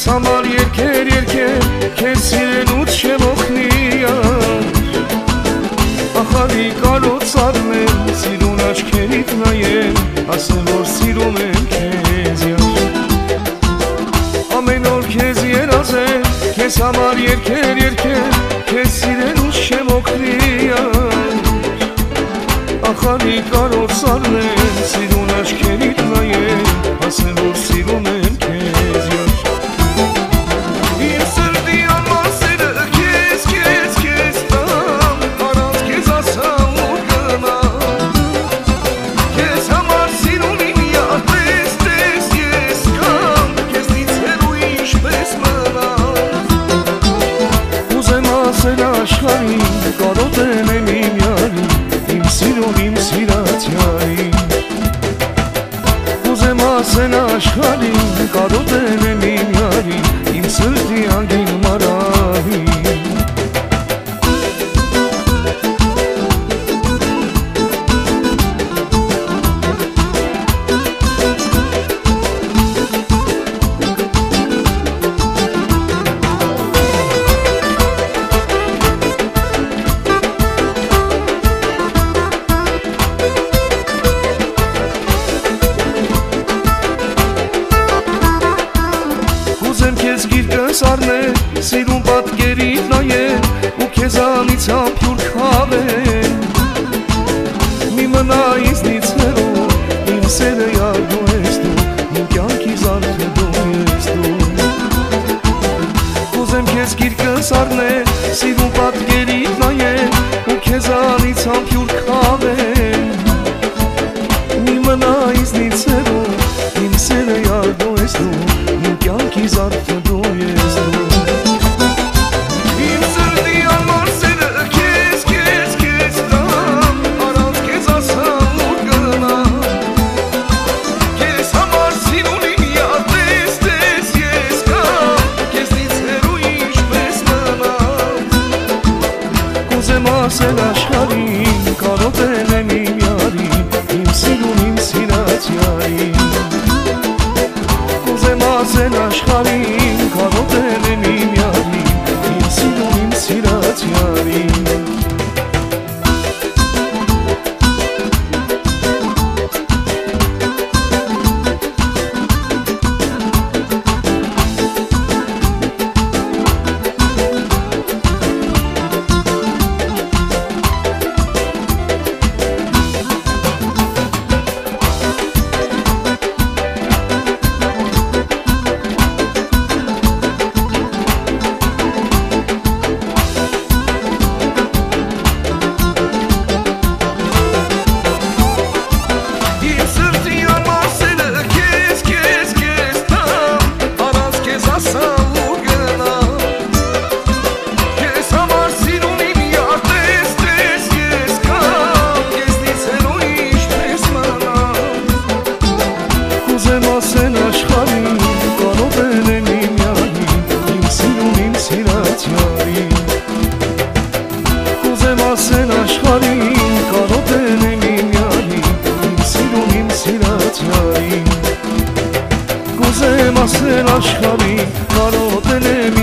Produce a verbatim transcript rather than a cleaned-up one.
համար երկեր երկեր քեզ սիրելուց չմոխնիամ ախալի կարոցարն եմ սիրուն աչքերիդ նայեմ ասեմ որ սիրում եմ քեզ ամեն օր քեզ երազեմ քեզ համար երկեր երկեր քեզ սիրելուց չմոխնիամ ախալի կարոցարն եմ սիրուն աչքերիդ նայեմ ասեմ որ սիրում եմ քեզ իմ սրտի ամասերը քեզ քեզ քեզ տամ առանց քեզ ասամ ու գնամ քեզ համար սիրում իմ յատես տես ես կամ քեզնից հեռու ինչպես մնամ ուզեմ ասել աշխարհին կարոտեմ եմ իմ յարին իմ սիրուն իմ սիրածյալին Ուզեմ ասել աշխարհին կարոտեմ եմ իմ յարին իմ սրտի անգին մարահին Ուզեմ քեզ գիրկս առնել, սիրուն պատկերիդ նայել ու քեզանից համբյուր քավել Մի մնա ինձնից հեռու, իմ սերը յար դու ես դու, իմ կյանքի զարդը դու ես դու Ուզեմ քեզ գիրկս առնել, սիրուն պատկերիդ նայել ու քեզանից համբյուր քավել Մի մնա ինձնից հեռու, իմ սերը յար դու ես դու Կյանքի զարդը դու ես դու Իմ սրտի անմար սերը քեզ, քեզ, քեզ տամ Առանց քեզ ասամ ու գնամ Քեզ համար սիրուն իմ յատես տես ես կամ Քեզնից հեռու ինչպես մնամ Կուզեմ ասել աշխարհին կարոտել եմ իմ յարին Իմ սիրուն իմ սիրածյալին Ասել աշխարհին կարոտել եմ իմ յարին իմ սիրուն իմ սիրածյալին Ասել աշխարհին կարոտել եմ իմ յարին իմ սիրուն իմ սիրածյալին Կուզեմ ասել աշխարհին կարոտել եմ իմ յարին իմ սիրուն իմ սիրածյալին Կուզեմ ասել աշխարհին կարոտել եմ